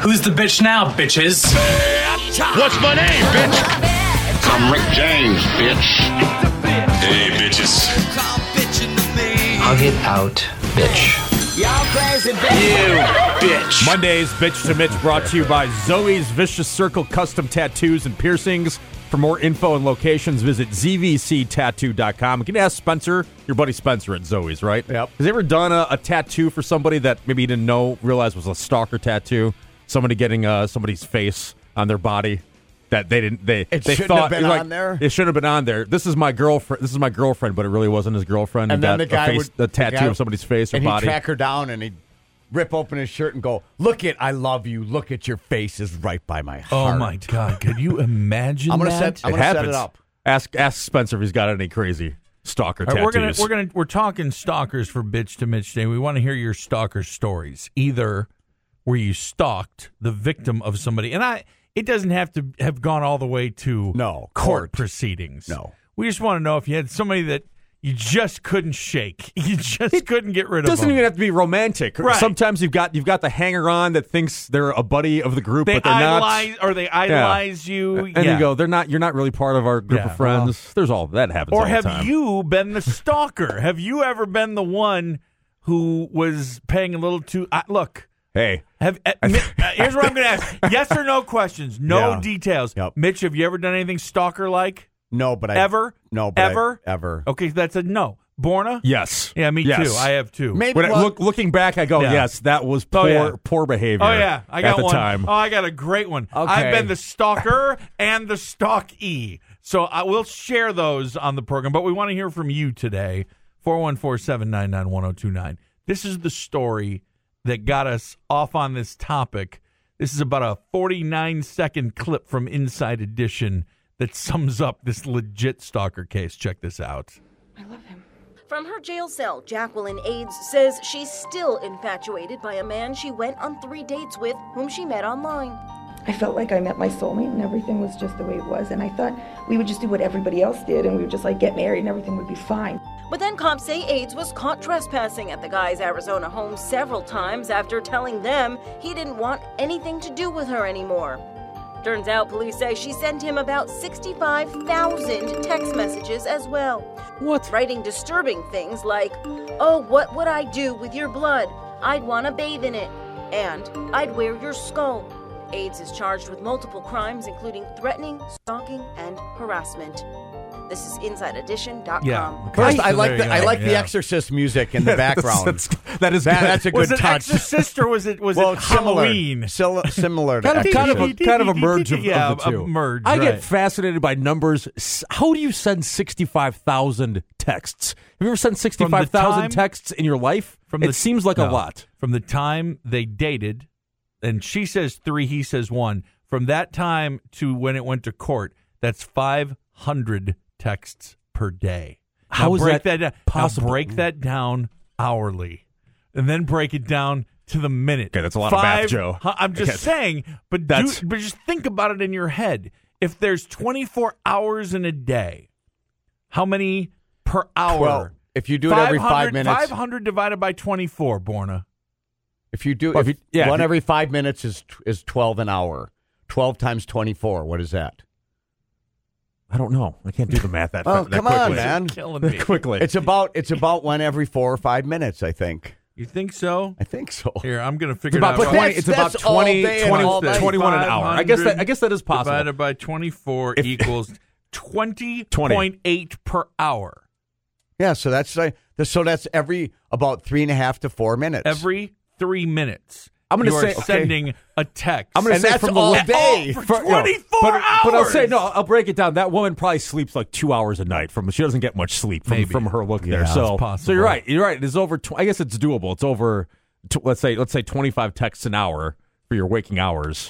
Who's the bitch now, bitches? What's my name, bitch? I'm Rick James, bitch. Hey, bitches. Hug it out, bitch. You bitch. Mondays, Bitch to Mitch, brought to you by Zoe's Vicious Circle Custom Tattoos and Piercings. For more info and locations, visit zvctattoo.com. You can ask Spencer, your buddy Spencer at Zoe's, right? Yep. Has he ever done a tattoo for somebody that maybe he didn't realize was a stalker tattoo? Somebody getting somebody's face on their body that they shouldn't thought have been on there? It should have been on there. This is my girlfriend, but it really wasn't his girlfriend. And then the guy the tattoo of somebody's face or and body. he'd track her down and he'd rip open his shirt and go, "Look it, I love you. Look at your face is right by my heart." Oh my God! Could you imagine I'm gonna that? set it up. Ask Spencer if he's got any crazy stalker All right, tattoos. we're talking stalkers for Bitch to Mitch today. We want to hear your stalker stories. Either where you stalked the victim of somebody, and it doesn't have to have gone all the way to court proceedings. No. We just want to know if you had somebody that you just couldn't shake. You just couldn't get rid of It doesn't them. even have to be romantic. Right. Sometimes you've got the hanger-on that thinks they're a buddy of the group, They but they're idolize, not. or they idolize you. And you go, you're not really part of our group of friends. There's all that happens. Or all the have time. you been the stalker? Have you ever been the one who was paying a little too? Look. Hey. Here's what I'm going to ask. Yes or no questions. No details. Yep. Mitch, have you ever done anything stalker-like? No, but Ever? ever. Okay, that's a no. Borna? Yes. Yeah, me Yes. too. I have too. Maybe Looking back, I go, yes, that was poor behavior. Oh, yeah. I got at the one. time. Oh, I got a great one. Okay. I've been the stalker and the stalkee. So I will share those on the program, but we want to hear from you today. 414-799-1029. This is the story that got us off on this topic. This is about a 49-second clip from Inside Edition that sums up this legit stalker case. Check this out. I love him. From her jail cell, Jacqueline Aids says she's still infatuated by a man she went on 3 dates with, whom she met online. I felt like I met my soulmate and everything was just the way it was. And I thought we would just do what everybody else did and we would just get married and everything would be fine. But then cops say Aids was caught trespassing at the guy's Arizona home several times after telling them he didn't want anything to do with her anymore. Turns out police say she sent him about 65,000 text messages as well. What? Writing disturbing things like, "Oh, what would I do with your blood? I'd want to bathe in it. And I'd wear your skull." Aids is charged with multiple crimes, including threatening, stalking, and harassment. This is InsideEdition.com. Yeah. First, So I like there you go. the Exorcist music in the background. That's That's a good Was it touch. Exorcist or was it Halloween? Similar to kind Exorcist. of a merge of Yeah, the two. a merge, I right. get fascinated by numbers. How do you send 65,000 texts? Have you ever sent 65,000 texts in your life? It seems like a lot. From the time they dated, and she says 3, he says 1. From that time to when it went to court, that's 500 texts per day. How is that down. possible? Now break that down hourly, and then break it down to the minute. Okay, that's a lot of math, Joe. I'm just saying, but just think about it in your head. If there's 24 hours in a day, how many per hour? Well, if you do it every 5 minutes. 500 divided by 24, Borna. If you do Well, every 5 minutes is 12 an hour. 12 times 24, what is that? I don't know. I can't do the math that Oh, that come quickly. on, man. Killing me. Quickly. It's about one every 4 or 5 minutes, I think. You think so? I think so. Here, I'm going to It's figure about it out. 20. It's about that's all 20, day and 20 all night. 21 an hour. I guess that is possible. Divided by 24 equals 20.8 per hour. Yeah, so that's every about 3.5 to 4 minutes. Every 3 minutes. I'm going to say sending a text. I'm going to say that's from the all left day. for 24 hours. But I'll say I'll break it down. That woman probably sleeps like 2 hours a night. She doesn't get much sleep from her look there. So it's possible. So you're right. You're right. It's over. I guess it's doable. It's over. Let's say 25 texts an hour for your waking hours.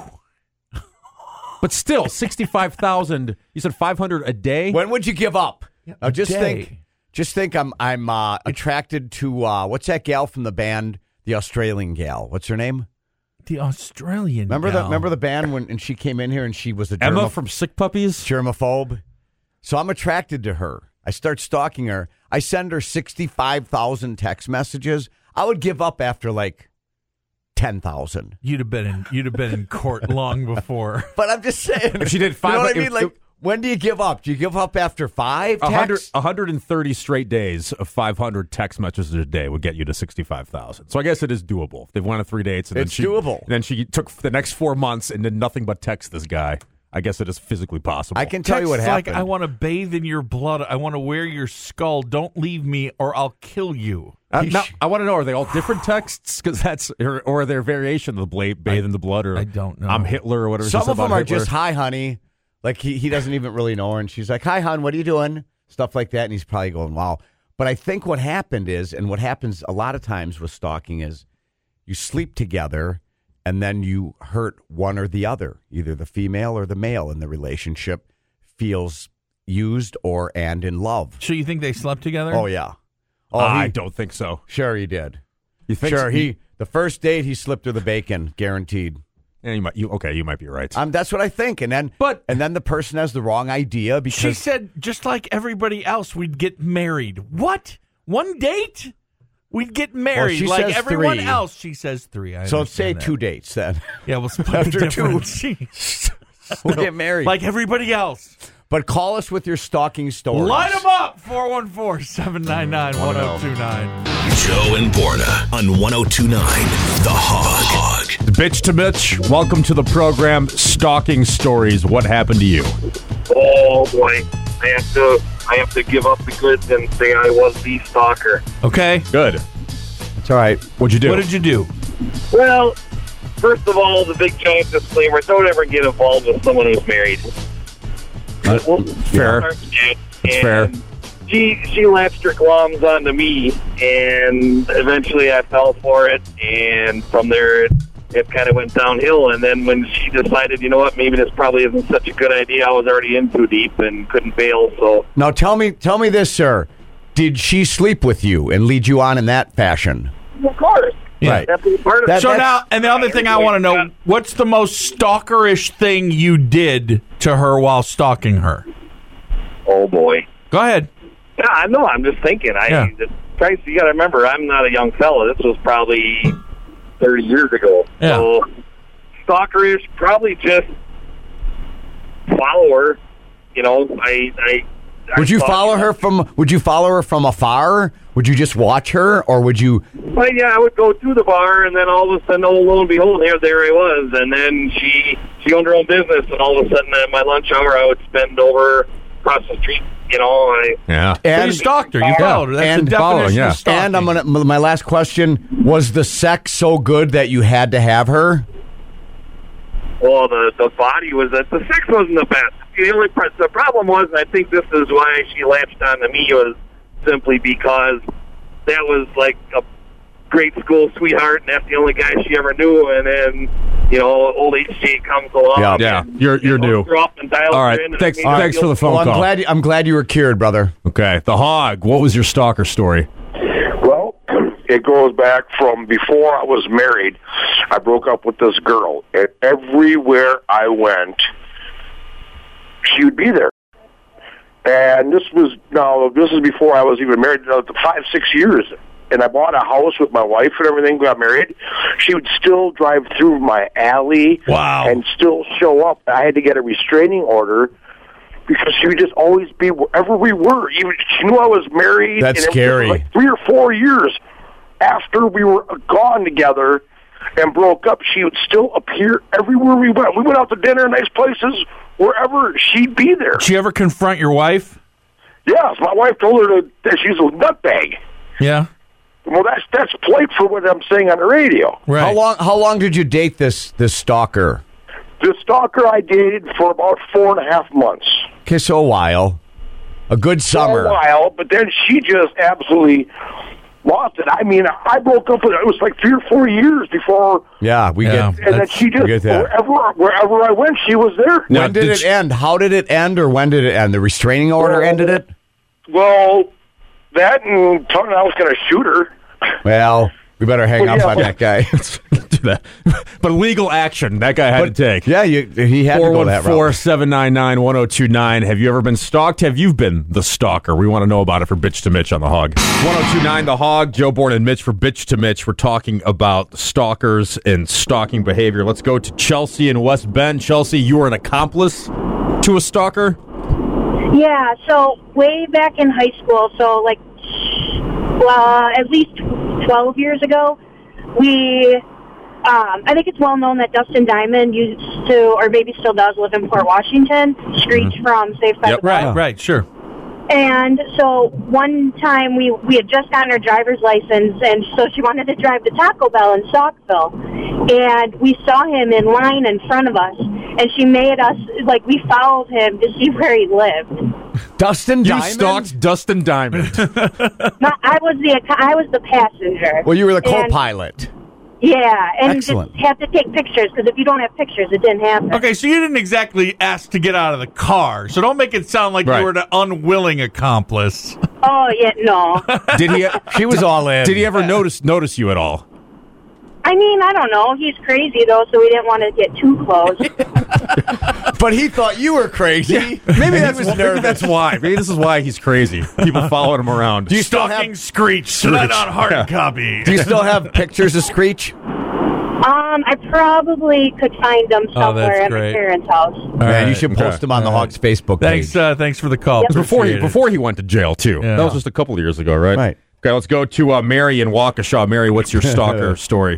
But still, 65,000. You said 500 a day. When would you give up? Now just day. think I'm attracted to what's that gal from the band, the Australian gal? What's her name? The Australian Remember gal. the band when she came in here and she was a Emma from Sick Puppies. germaphobe. So I'm attracted to her. I start stalking her. I send her 65,000 text messages. I would give up after like 10,000. You'd have been in court long before. But I'm just saying. If she did 5, you know what I mean? Like, when do you give up? Do you give up after 5 texts? 130 straight days of 500 text messages a day would get you to 65,000. So I guess it is doable. They've won 3 dates. And It's doable. And then she took the next 4 months and did nothing but text this guy. I guess it is physically possible. I can tell you what Texts happened. like, I want to bathe in your blood. I want to wear your skull. Don't leave me or I'll kill you. Now, I want to know, are they all different texts? Because that's, or are there variation of the bathe in the blood? Or I don't know. I'm Hitler or whatever. Some of them are Hitler. just, hi, honey. Like, he doesn't even really know her. And she's like, hi, hon, what are you doing? Stuff like that. And he's probably going, wow. But I think what happened is, and what happens a lot of times with stalking is you sleep together and then you hurt one or the other. Either the female or the male in the relationship feels used and in love. So you think they slept together? Oh, yeah. Oh, I don't think so. Sure, he did. You think Sure, so? the first date he slipped her the bacon, guaranteed. Yeah, you might be right. That's what I think. And then the person has the wrong idea because She said, just like everybody else, we'd get married. What? One date? We'd get married she like says everyone 3. else. She says 3. So let's say understand that. 2 dates then. Yeah, we'll split After the 2. difference. We'll get married. Like everybody else. But call us with your stalking stories. Light them up! 414-799-1029. Joe and Borna on 102.9 The Hog. Bitch to bitch, welcome to the program. Stalking stories. What happened to you? Oh boy, I have to give up the goods and say I was the stalker. Okay. Good. It's all right. What'd you do? What did you do? Well, first of all, the big giant disclaimer: don't ever get involved with someone who's married. Fair. It's fair. She latched her claws onto me, and eventually I fell for it, and from there it kind of went downhill. And then when she decided, you know what, maybe this probably isn't such a good idea, I was already in too deep and couldn't bail. So Now tell me this, sir. Did she sleep with you and lead you on in that fashion? of course, Right. that's part of it. So now, and the other thing I want to know, what's the most stalkerish thing you did to her while stalking her? Oh boy. Go ahead. Yeah, I know. I'm just thinking. Christ, you got to remember, I'm not a young fella. This was probably 30 years ago. Yeah. So, stalkerish, probably just follow her. You know, Would you follow her from afar? Would you just watch her, or would you? Well, yeah, I would go to the bar, and then all of a sudden, lo and behold, there I was. And then she owned her own business, and all of a sudden, at my lunch hour, I would spend over across the street. You know, Yeah. So you stalked her. You followed her. That's the definition of stalking. And my last question, was the sex so good that you had to have her? Well, the body was the sex wasn't the best. The problem was, and I think this is why she latched on to me, was simply because that was like a grade school sweetheart, and that's the only guy she ever knew. And then, old HJ comes along. Yeah. And, You're new. her up and dials All her right. in, and Thanks. it made me Thanks for feel the phone Well, call. I'm glad you were cured, brother. Okay. The Hog. What was your stalker story? Well, it goes back from before I was married. I broke up with this girl, and everywhere I went, she would be there. And this is before I was even married, 5-6 years. And I bought a house with my wife and everything, got married. She would still drive through my alley and still show up. I had to get a restraining order because she would just always be wherever we were. Even she knew I was married. That's and scary. Like 3 or 4 years after we were gone together and broke up, she would still appear everywhere we went. We went out to dinner, nice places, wherever, she'd be there. Did you ever confront your wife? Yes, my wife told her that she's a nutbag. Yeah. Well, that's plate for what I'm saying on the radio. Right. How long did you date this stalker? The stalker I dated for about 4.5 months. Okay, so a while. A good summer. For a while, but then she just absolutely lost it. I mean, I broke up with her. It was like 3 or 4 years before. Yeah, we get. And then she just, we get that. wherever I went, she was there. When did it end? How did it end, or when did it end? The restraining order ended it? Well, that and telling her I was going to shoot her. Well, We better hang up on that guy. Do that. But legal action that guy had to take. Yeah, he had to go that route. 414-799-1029. Have you ever been stalked? Have you been the stalker? We want to know about it for Bitch to Mitch on The Hog. 1029 The Hog, Joe Bourne and Mitch for Bitch to Mitch. We're talking about stalkers and stalking behavior. Let's go to Chelsea in West Bend. Chelsea, you were an accomplice to a stalker? Yeah, so way back in high school, so like at least 12 years ago, I think it's well known that Dustin Diamond used to, or maybe still does, live in Port Washington. Screech from Saved by the Bell. Right, sure. And so one time we had just gotten her driver's license, and so she wanted to drive to Taco Bell in Saukville. And we saw him in line in front of us, and she made us, like, we followed him to see where he lived. Dustin Diamond? You stalked Dustin Diamond. I was the passenger. Well, you were the co-pilot. Yeah, and Excellent. just have to take pictures, because if you don't have pictures, it didn't happen. Okay, so you didn't exactly ask to get out of the car, so don't make it sound like you were an unwilling accomplice. Oh, yeah, no. Did he? She was all in. Did he ever notice you at all? I mean, I don't know. He's crazy, though, so we didn't want to get too close. But he thought you were crazy. Maybe that's why. Maybe this is why he's crazy. People following him around. Do you still Stalking have Screech, not on hard copy. Do you still have pictures of Screech? I probably could find them somewhere at my parents' house. Man, you should post them on the Hawks Facebook page. Thanks for the call. Yep. Before he went to jail, too. Yeah. That was just a couple of years ago, right? Right. Okay, let's go to Mary in Waukesha. Mary, what's your stalker story?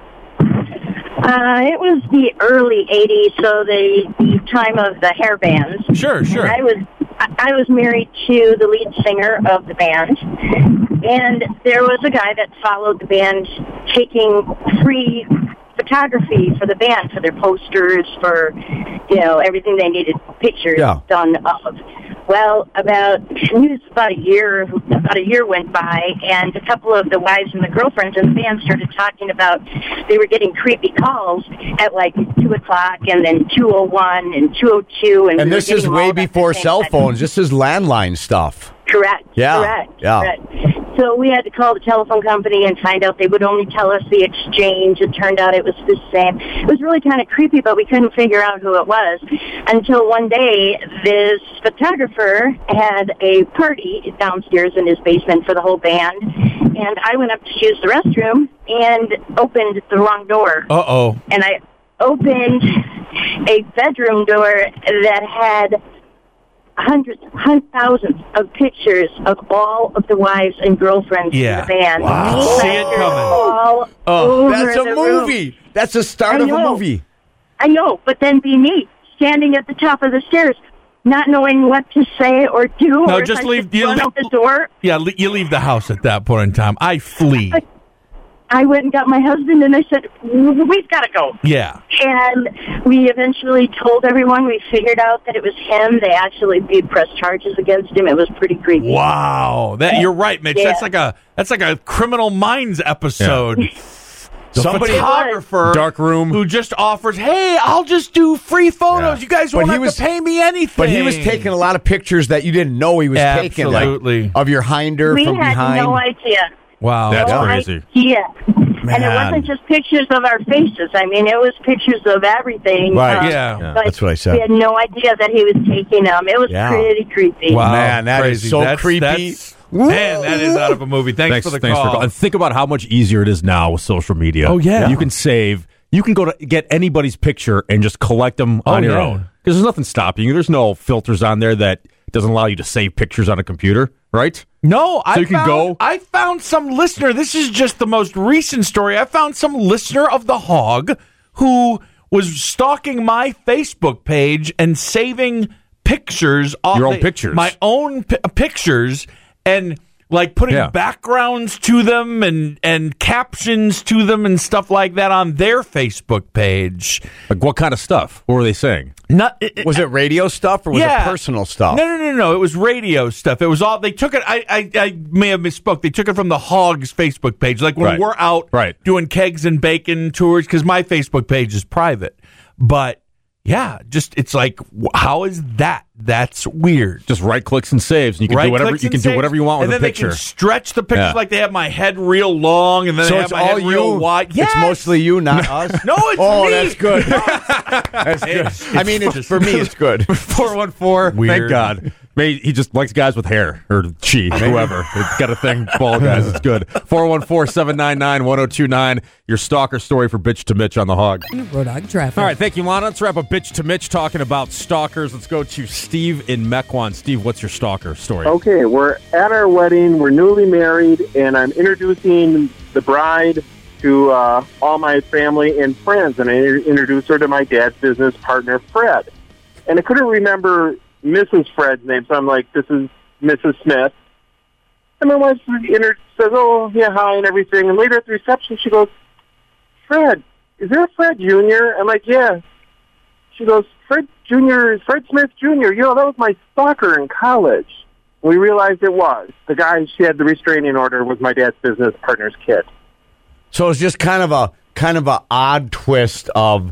It was the early 80s, so the time of the hair bands. Sure. And I was married to the lead singer of the band, and there was a guy that followed the band taking free photography for the band, for their posters, for, everything they needed pictures done of. Well, about a year went by, and a couple of the wives and the girlfriends in the band started talking about they were getting creepy calls at like 2 o'clock, and then 2:01 and 2:02, and this is way before cell phones. This is landline stuff. Correct. Yeah. Correct. So we had to call the telephone company and find out they would only tell us the exchange. It turned out it was the same. It was really kind of creepy, but we couldn't figure out who it was until one day this photographer had a party downstairs in his basement for the whole band, and I went up to use the restroom and opened the wrong door. Uh-oh. And I opened a bedroom door that had thousands of pictures of all of the wives and girlfriends in the band. Wow. See it coming. That's a movie. Room. That's the start of a movie. I know, but then be me, standing at the top of the stairs, not knowing what to say or do. No, or just leave. Run out the door. Yeah, you leave the house at that point in time. I flee. I went and got my husband, and I said, we've got to go. Yeah. And we eventually told everyone. We figured out that it was him. They actually pressed charges against him. It was pretty creepy. Wow. You're right, Mitch. Yeah. That's like a Criminal Minds episode. Yeah. Somebody photographer, dark room, who just offers, "Hey, I'll just do free photos. You guys won't have to pay me anything." But he was taking a lot of pictures that you didn't know he was taking, like, of your hinder from behind. We had no idea. Wow, that's crazy. Yeah. And it wasn't just pictures of our faces. I mean, it was pictures of everything. Right. But that's what I said. We had no idea that he was taking them. It was pretty creepy. Wow, man, that is so creepy. Man, that is out of a movie. Thanks for the call. And think about how much easier it is now with social media. Oh, yeah. You can save. You can go to get anybody's picture and just collect them on your own. Because there's nothing stopping you. There's no filters on there that doesn't allow you to save pictures on a computer, right? No, I found some listener. This is just the most recent story. I found some listener of the Hog who was stalking my Facebook page and saving pictures. Your own pictures. My own pictures, and like putting backgrounds to them and captions to them and stuff like that on their Facebook page. Like what kind of stuff? What were they saying? Was it radio stuff or was it personal stuff? No. It was radio stuff. It was all, they took it, I may have misspoke. They took it from the Hog's Facebook page. Like when we're out doing kegs and bacon tours, because my Facebook page is private. But Yeah, just it's like, how is that? That's weird. Just right clicks and saves. And you can do whatever you want with and a then picture. They can stretch the pictures like they have my head real long, and then So they have it's my head all real you? wide. Yes. It's mostly you, not us. No, it's Oh, me. that's good. That's good. I mean, for me, it's good. 414. Weird. Thank God. Maybe he just likes guys with hair, or she, whoever. He's got a thing, bald guys. It's good. 414-799-1029. Your stalker story for Bitch to Mitch on the Hog. Road Dog traffic. All right, thank you, Lana. Let's wrap up Bitch to Mitch talking about stalkers. Let's go to Steve in Mequon. Steve, what's your stalker story? Okay, we're at our wedding. We're newly married, and I'm introducing the bride to all my family and friends, and I introduced her to my dad's business partner, Fred. And I couldn't remember Mrs. Fred's name, so I'm like, this is Mrs. Smith. And my wife says, oh, yeah, hi, and everything. And later at the reception, she goes, Fred, is there a Fred Jr.? I'm like, yeah. She goes, Fred Jr. is Fred Smith Jr. You know, that was my stalker in college. We realized it was. The guy she had the restraining order was my dad's business partner's kid. So it's just kind of a odd twist of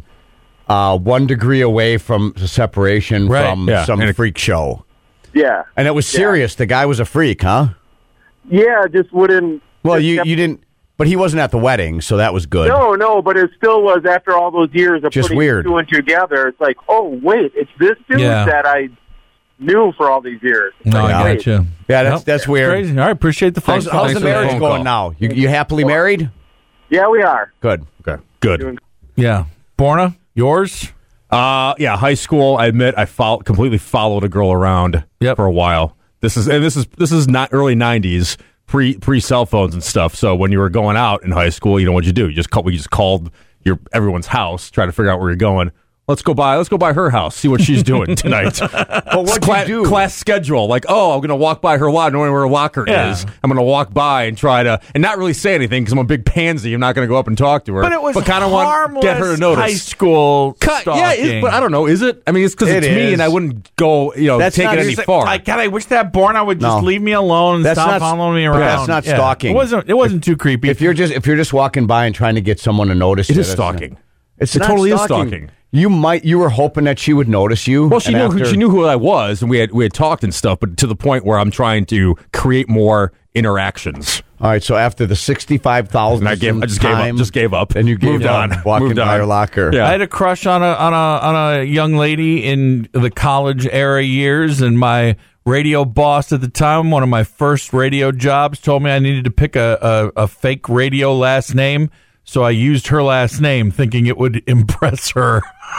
1 degree away from the separation from some freak show. Yeah. And it was serious. The guy was a freak, huh? Yeah, just wouldn't... Well, you didn't... But he wasn't at the wedding, so that was good. No, but it still was after all those years of just putting weird. 2 and 2 together. It's like, oh, wait, it's this dude that I knew for all these years. No, I got you. Yeah, that's weird. Crazy. All right, appreciate the phone call. How's the marriage going now? You happily married? Yeah, we are. Good. Okay. Good. Yeah. Borna, yours? Yeah, high school. I admit I completely followed a girl around for a while. This is not early 90s, pre cell phones and stuff. So when you were going out in high school, you know what'd you do? We just called everyone's house, try to figure out where you're going. Let's go by her house, see what she's doing tonight. But what'd you do? Class schedule. Like, I'm going to walk by her lot, knowing where her locker is. I'm going to walk by and try to, and not really say anything because I'm a big pansy. I'm not going to go up and talk to her. But it was kind of want to get her to notice. High school stalking. Yeah, but I don't know. Is it? I mean, it's because it's me, and I wouldn't go, take it any far. God, I wish that Borna would just leave me alone and stop following me around. That's not stalking. It wasn't too creepy. If you're just walking by and trying to get someone to notice, it is stalking. It totally is stalking. You were hoping that she would notice you. Well, she knew who I was, and we had talked and stuff, but to the point where I'm trying to create more interactions. All right, so after the 65,000, I just gave up, and you moved on, walking by her locker. Yeah. I had a crush on a young lady in the college era years, and my radio boss at the time, one of my first radio jobs, told me I needed to pick a fake radio last name. So I used her last name, thinking it would impress her.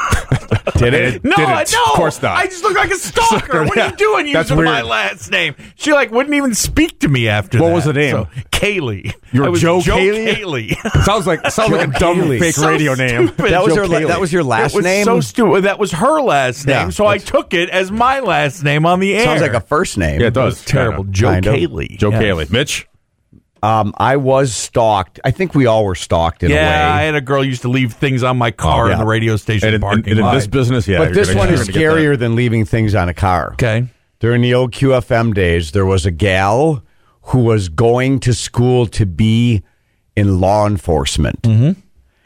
Did it? No, Of course not. I just look like a stalker. What are you doing using my last name? She wouldn't even speak to me after that. What was the name? So, Kaylee. You're Joe Kaylee? Kaylee. sounds like a dumb fake radio name. That was your last name? It was so stupid. That was her last name, so I took it as my last name on the air. Sounds like a first name. Yeah, it does. Terrible. Joe Kaylee. Joe Kaylee. Mitch? I was stalked. I think we all were stalked in a way. Yeah, I had a girl who used to leave things on my car in the radio station parking lot. In this business, but this one is scarier than leaving things on a car. Okay. During the old QFM days, there was a gal who was going to school to be in law enforcement. Mm-hmm.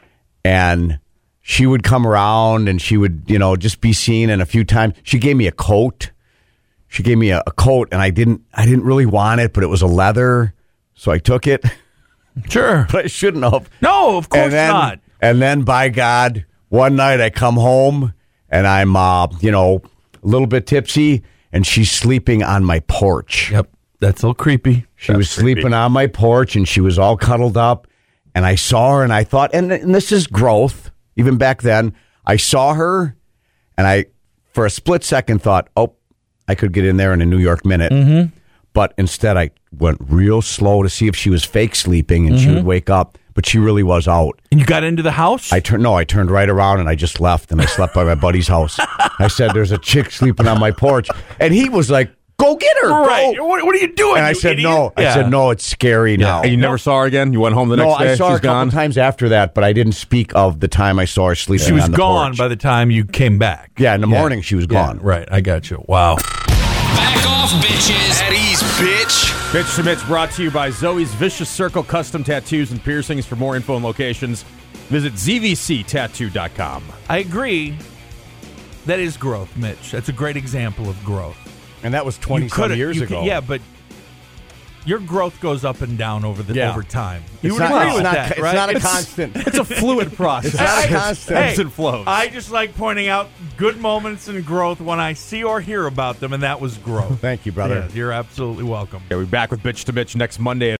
And she would come around and she would, just be seen. And a few times, she gave me a coat. She gave me a coat, and I didn't really want it, but it was a leather. So I took it. Sure. But I shouldn't have. No, of course not. And then, by God, one night I come home and I'm, a little bit tipsy, and she's sleeping on my porch. Yep. That's a little creepy. She was sleeping on my porch, and she was all cuddled up. And I saw her, and I thought, and this is growth, even back then, I saw her, and I, for a split second, thought, I could get in there in a New York minute. Mm-hmm. But instead, I went real slow to see if she was fake sleeping, and she would wake up. But she really was out. And you got into the house? I turned right around, and I just left, and I slept by my buddy's house. I said, there's a chick sleeping on my porch. And he was like, go get her. Right. Go. What are you doing, And I said, idiot? no. I said, no, it's scary now. And you never saw her again? You went home the next day? No, I saw her a couple gone? times after that, but I didn't speak of the time I saw her sleeping on the porch. She was gone by the time you came back. Yeah, in the morning she was gone. Right, I got you. Wow. Back off, bitches. At ease, bitch. Bitch to Mitch brought to you by Zoe's Vicious Circle Custom Tattoos and Piercings. For more info and locations, visit zvctattoo.com. I agree. That is growth, Mitch. That's a great example of growth. And that was 20-some years ago. Yeah, but your growth goes up and down over time. You would not, agree it's with not, that, it's right? not a constant. It's a fluid process. It's not a constant. Ebbs and flows. I just like pointing out good moments in growth when I see or hear about them, and that was growth. Thank you, brother. Yeah, you're absolutely welcome. Okay, we're back with Bitch to Bitch next Monday.